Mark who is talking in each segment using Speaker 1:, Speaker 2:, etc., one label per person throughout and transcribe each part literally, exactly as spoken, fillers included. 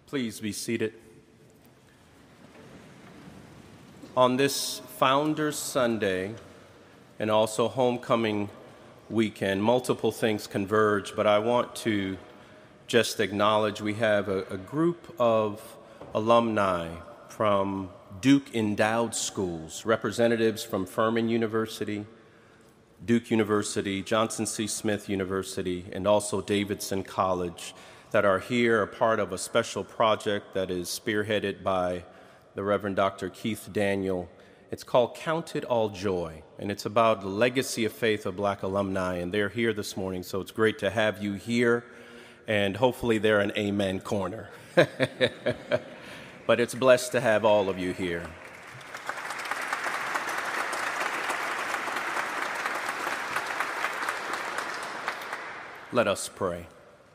Speaker 1: Please be seated. On this Founders Sunday and also homecoming weekend, multiple things converge, but I want to just acknowledge we have a, a group of alumni from Duke Endowed Schools, representatives from Furman University, Duke University, Johnson C. Smith University, and also Davidson College that are here, a part of a special project that is spearheaded by the Reverend Doctor Keith Daniel. It's called Count It All Joy, and it's about the legacy of faith of Black alumni, and they're here this morning, so it's great to have you here, and hopefully they're an amen corner. But it's blessed to have all of you here. Let us pray.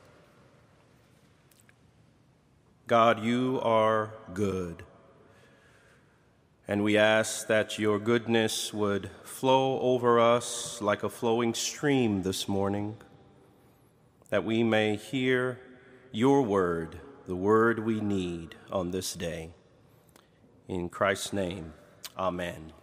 Speaker 1: God, you are good, and we ask that your goodness would flow over us like a flowing stream this morning, that we may hear your word, the word we need on this day. In Christ's name, amen.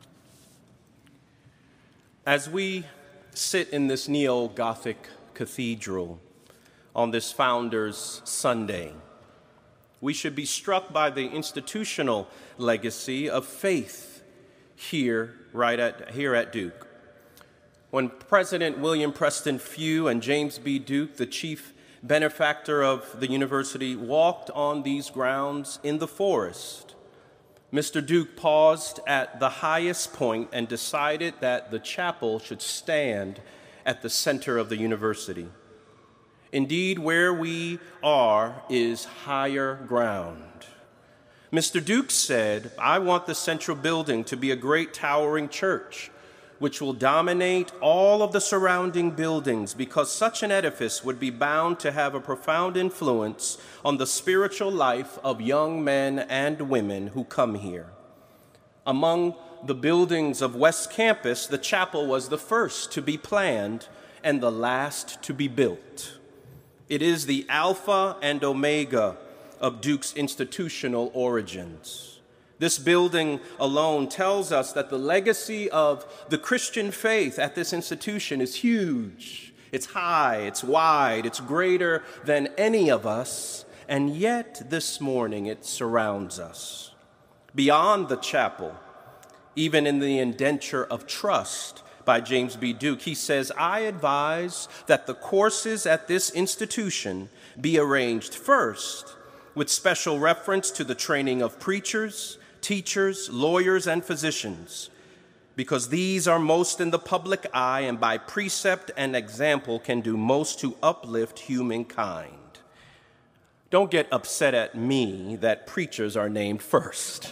Speaker 1: As we sit in this neo-Gothic cathedral on this Founders Sunday, we should be struck by the institutional legacy of faith here, right at, here at Duke. When President William Preston Few and James B. Duke, the chief benefactor of the university, walked on these grounds in the forest, Mister Duke paused at the highest point and decided that the chapel should stand at the center of the university. Indeed, where we are is higher ground. Mister Duke said, "I want the central building to be a great towering church, which will dominate all of the surrounding buildings, because such an edifice would be bound to have a profound influence on the spiritual life of young men and women who come here." Among the buildings of West Campus, the chapel was the first to be planned and the last to be built. It is the alpha and omega of Duke's institutional origins. This building alone tells us that the legacy of the Christian faith at this institution is huge. It's high, it's wide, it's greater than any of us, and yet this morning it surrounds us. Beyond the chapel, even in the indenture of trust by James B. Duke, he says, "I advise that the courses at this institution be arranged first with special reference to the training of preachers, teachers, lawyers, and physicians, because these are most in the public eye and by precept and example can do most to uplift humankind." Don't get upset at me that preachers are named first.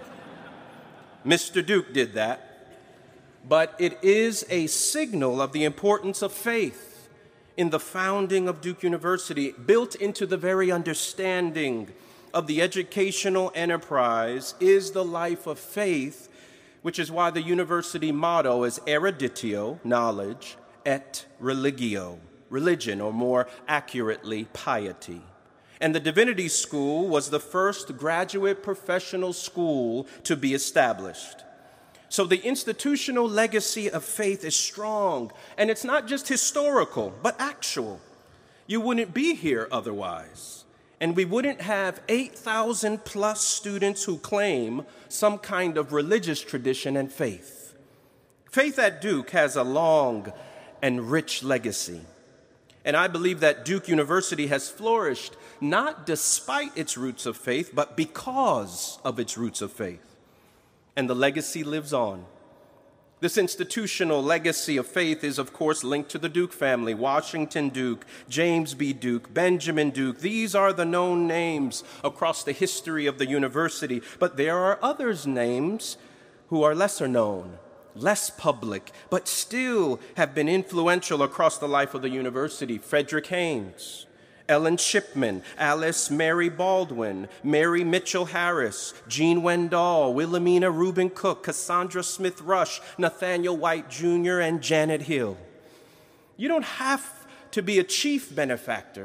Speaker 1: Mister Duke did that. But it is a signal of the importance of faith in the founding of Duke University, built into the very understanding of the educational enterprise is the life of faith, which is why the university motto is eruditio, knowledge, et religio, religion, or more accurately, piety. And the Divinity School was the first graduate professional school to be established. So the institutional legacy of faith is strong, and it's not just historical, but actual. You wouldn't be here otherwise, and we wouldn't have eight thousand plus students who claim some kind of religious tradition and faith. Faith at Duke has a long and rich legacy, and I believe that Duke University has flourished not despite its roots of faith, but because of its roots of faith. And the legacy lives on. This institutional legacy of faith is, of course, linked to the Duke family: Washington Duke, James B. Duke, Benjamin Duke. These are the known names across the history of the university. But there are others' names who are lesser known, less public, but still have been influential across the life of the university: Frederick Haynes, Ellen Shipman, Alice Mary Baldwin, Mary Mitchell Harris, Jean Wendell, Wilhelmina Rubin Cook, Cassandra Smith Rush, Nathaniel White Junior, and Janet Hill. You don't have to be a chief benefactor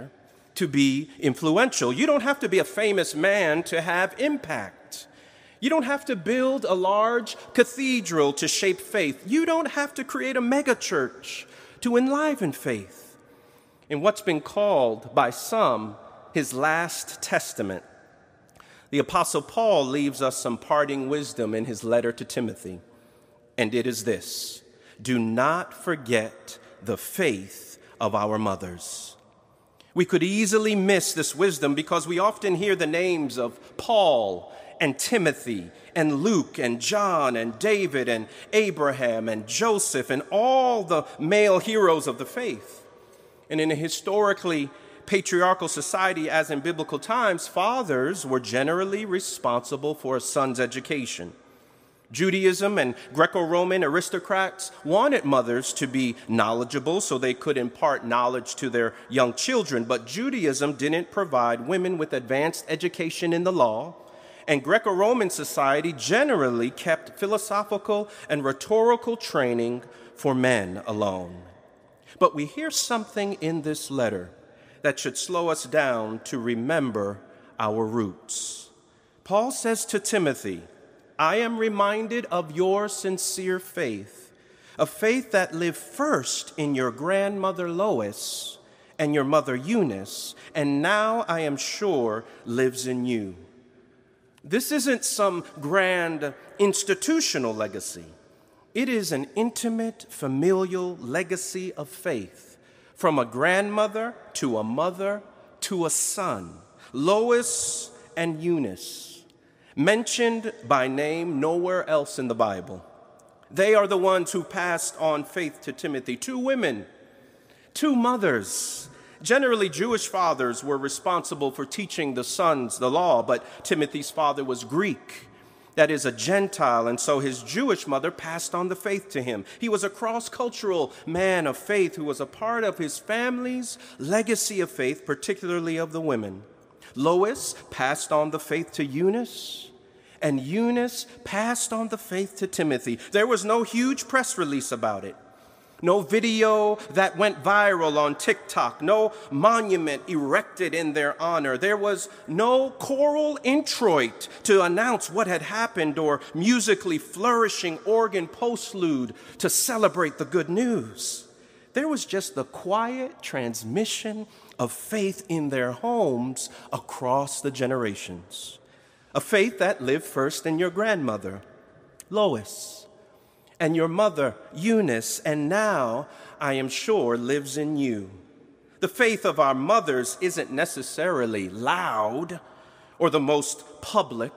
Speaker 1: to be influential. You don't have to be a famous man to have impact. You don't have to build a large cathedral to shape faith. You don't have to create a megachurch to enliven faith. In what's been called by some his last testament, the Apostle Paul leaves us some parting wisdom in his letter to Timothy, and it is this: do not forget the faith of our mothers. We could easily miss this wisdom because we often hear the names of Paul and Timothy and Luke and John and David and Abraham and Joseph and all the male heroes of the faith. And in a historically patriarchal society, as in biblical times, fathers were generally responsible for a son's education. Judaism and Greco-Roman aristocrats wanted mothers to be knowledgeable so they could impart knowledge to their young children, but Judaism didn't provide women with advanced education in the law, and Greco-Roman society generally kept philosophical and rhetorical training for men alone. But we hear something in this letter that should slow us down to remember our roots. Paul says to Timothy, I am reminded of your sincere faith, a faith that lived first in your grandmother Lois and your mother Eunice, and now I am sure lives in you. This isn't some grand institutional legacy. It is an intimate, familial legacy of faith, from a grandmother to a mother to a son, Lois and Eunice, mentioned by name nowhere else in the Bible. They are the ones who passed on faith to Timothy. Two women, two mothers. Generally, Jewish fathers were responsible for teaching the sons the law, but Timothy's father was Greek, that is, a Gentile, and so his Jewish mother passed on the faith to him. He was a cross-cultural man of faith who was a part of his family's legacy of faith, particularly of the women. Lois passed on the faith to Eunice, and Eunice passed on the faith to Timothy. There was no huge press release about it, no video that went viral on TikTok, no monument erected in their honor. There was no choral introit to announce what had happened or musically flourishing organ postlude to celebrate the good news. There was just the quiet transmission of faith in their homes across the generations. A faith that lived first in your grandmother, Lois, and your mother, Eunice, and now, I am sure, lives in you. The faith of our mothers isn't necessarily loud or the most public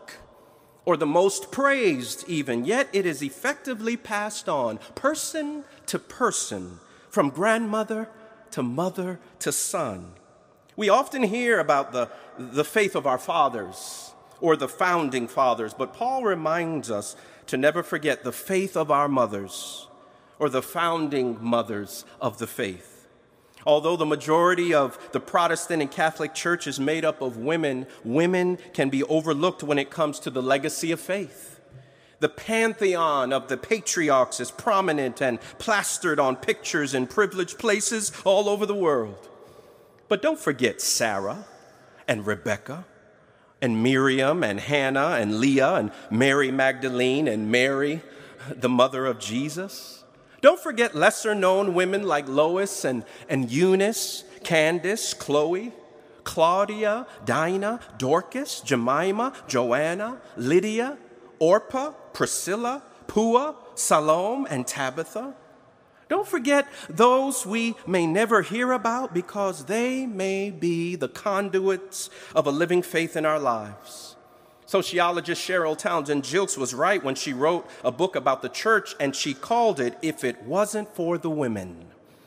Speaker 1: or the most praised even, yet it is effectively passed on person to person, from grandmother to mother to son. We often hear about the, the faith of our fathers or the founding fathers, but Paul reminds us to never forget the faith of our mothers or the founding mothers of the faith. Although the majority of the Protestant and Catholic Church is made up of women, women can be overlooked when it comes to the legacy of faith. The pantheon of the patriarchs is prominent and plastered on pictures in privileged places all over the world. But don't forget Sarah and Rebecca and Miriam and Hannah and Leah and Mary Magdalene and Mary, the mother of Jesus. Don't forget lesser-known women like Lois and, and Eunice, Candace, Chloe, Claudia, Dinah, Dorcas, Jemima, Joanna, Lydia, Orpah, Priscilla, Pua, Salome, and Tabitha. Don't forget those we may never hear about because they may be the conduits of a living faith in our lives. Sociologist Cheryl Townsend Gilkes was right when she wrote a book about the church, and she called it If It Wasn't for the Women.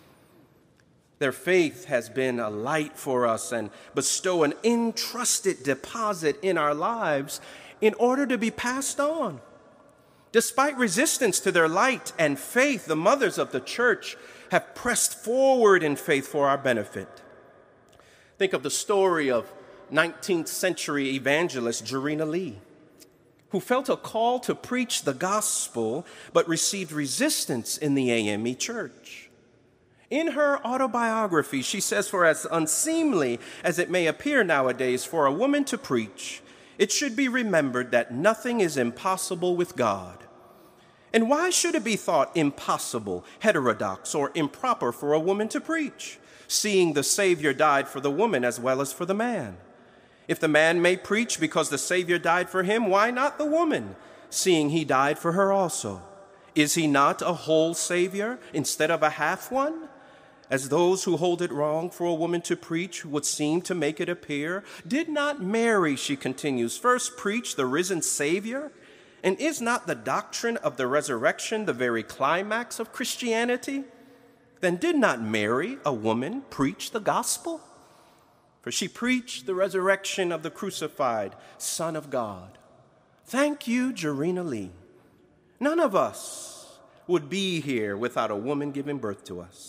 Speaker 1: Their faith has been a light for us and bestow an entrusted deposit in our lives in order to be passed on. Despite resistance to their light and faith, the mothers of the church have pressed forward in faith for our benefit. Think of the story of nineteenth century evangelist Jarena Lee, who felt a call to preach the gospel but received resistance in the A M E church. In her autobiography, she says, "For as unseemly as it may appear nowadays for a woman to preach, it should be remembered that nothing is impossible with God. And why should it be thought impossible, heterodox, or improper for a woman to preach, seeing the Savior died for the woman as well as for the man? If the man may preach because the Savior died for him, why not the woman, seeing he died for her also? Is he not a whole Savior instead of a half one? As those who hold it wrong for a woman to preach would seem to make it appear, did not Mary," she continues, "first preach the risen Savior? And is not the doctrine of the resurrection the very climax of Christianity? Then did not Mary, a woman, preach the gospel? For she preached the resurrection of the crucified Son of God." Thank you, Jarena Lee. None of us would be here without a woman giving birth to us.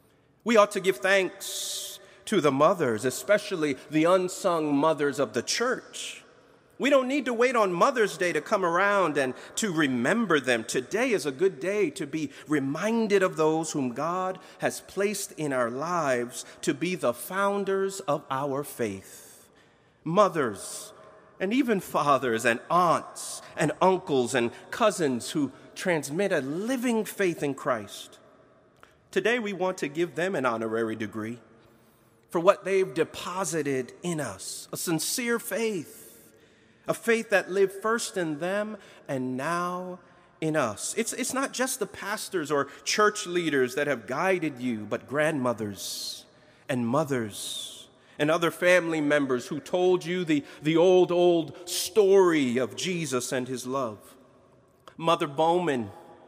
Speaker 1: We ought to give thanks to the mothers, especially the unsung mothers of the church. We don't need to wait on Mother's Day to come around and to remember them. Today is a good day to be reminded of those whom God has placed in our lives to be the founders of our faith. Mothers, and even fathers and aunts and uncles and cousins who transmit a living faith in Christ. Today we want to give them an honorary degree for what they've deposited in us, a sincere faith, a faith that lived first in them and now in us. It's, it's not just the pastors or church leaders that have guided you, but grandmothers and mothers and other family members who told you the, the old, old story of Jesus and his love. Mother Bowman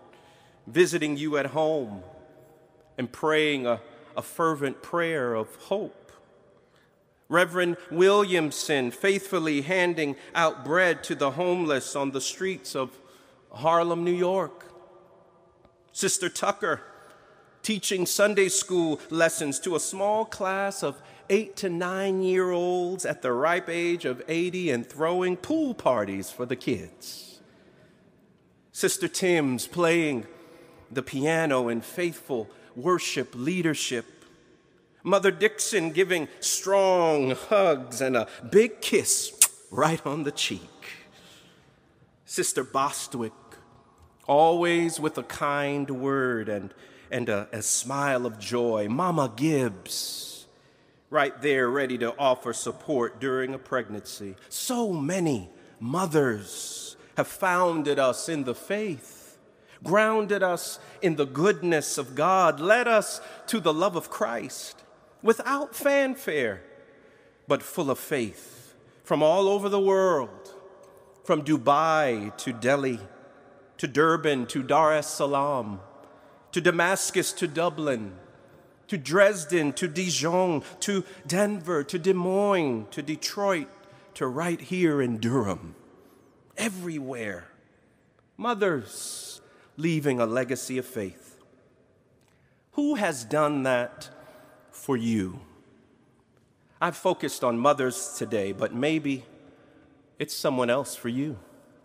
Speaker 1: visiting you at home and praying a, a fervent prayer of hope. Reverend Williamson faithfully handing out bread to the homeless on the streets of Harlem, New York. Sister Tucker teaching Sunday school lessons to a small class of eight to nine year olds at the ripe age of eighty and throwing pool parties for the kids. Sister Timms playing the piano in faithful worship leadership. Mother Dixon giving strong hugs and a big kiss right on the cheek. Sister Bostwick, always with a kind word and, and a, a smile of joy. Mama Gibbs, right there ready to offer support during a pregnancy. So many mothers have founded us in the faith, grounded us in the goodness of God, led us to the love of Christ without fanfare, but full of faith from all over the world, from Dubai to Delhi, to Durban to Dar es Salaam, to Damascus to Dublin, to Dresden to Dijon, to Denver, to Des Moines, to Detroit, to right here in Durham. Everywhere, mothers leaving a legacy of faith. Who has done that for you? I've focused on mothers today, but maybe it's someone else for you.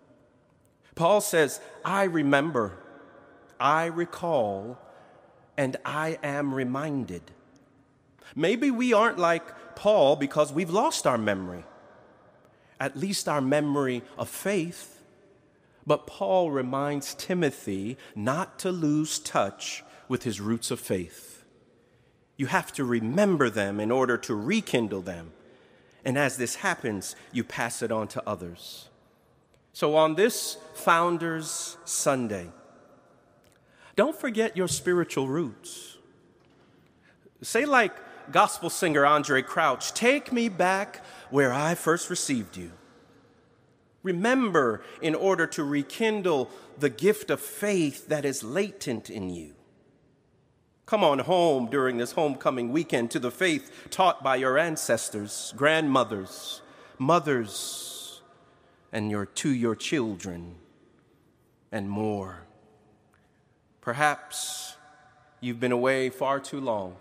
Speaker 1: Paul says, I remember, I recall, and I am reminded. Maybe we aren't like Paul because we've lost our memory, at least our memory of faith. But Paul reminds Timothy not to lose touch with his roots of faith. You have to remember them in order to rekindle them. And as this happens, you pass it on to others. So on this Founders Sunday, don't forget your spiritual roots. Say like gospel singer Andre Crouch, take me back where I first received you. Remember in order to rekindle the gift of faith that is latent in you. Come on home during this homecoming weekend to the faith taught by your ancestors, grandmothers, mothers, and your to your children, and more. Perhaps you've been away far too long,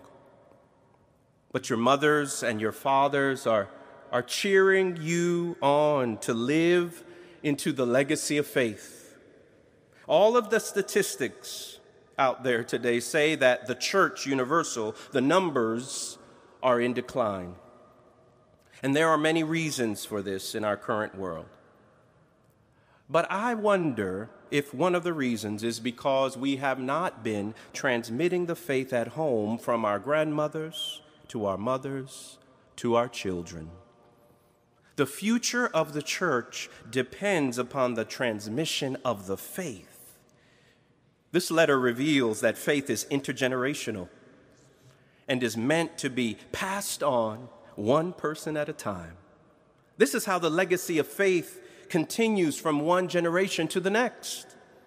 Speaker 1: but your mothers and your fathers are, are cheering you on to live into the legacy of faith. All of the statistics out there today say that the church universal, the numbers are in decline. And there are many reasons for this in our current world. But I wonder if one of the reasons is because we have not been transmitting the faith at home from our grandmothers to our mothers to our children. The future of the church depends upon the transmission of the faith. This letter reveals that faith is intergenerational and is meant to be passed on one person at a time. This is how the legacy of faith continues from one generation to the next.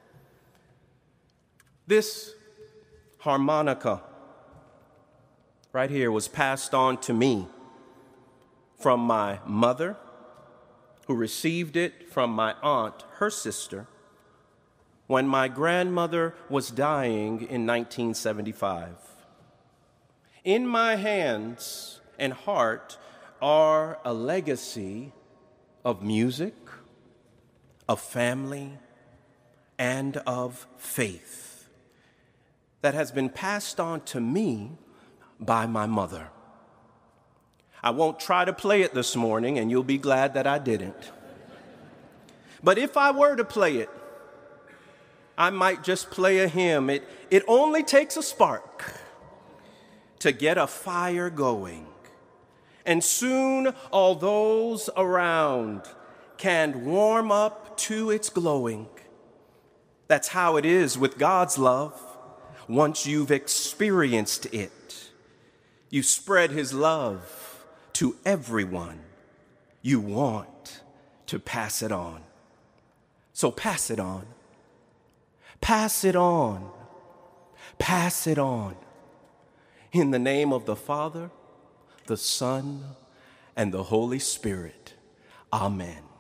Speaker 1: This harmonica right here was passed on to me from my mother, who received it from my aunt, her sister, when my grandmother was dying in nineteen seventy-five. In my hands and heart are a legacy of music, of family, and of faith that has been passed on to me by my mother. I won't try to play it this morning, and you'll be glad that I didn't. But if I were to play it, I might just play a hymn. It, it only takes a spark to get a fire going. And soon all those around can warm up to its glowing. That's how it is with God's love. Once you've experienced it, you spread his love to everyone you want to pass it on. So pass it on. Pass it on. Pass it on. In the name of the Father, the Son, and the Holy Spirit. Amen.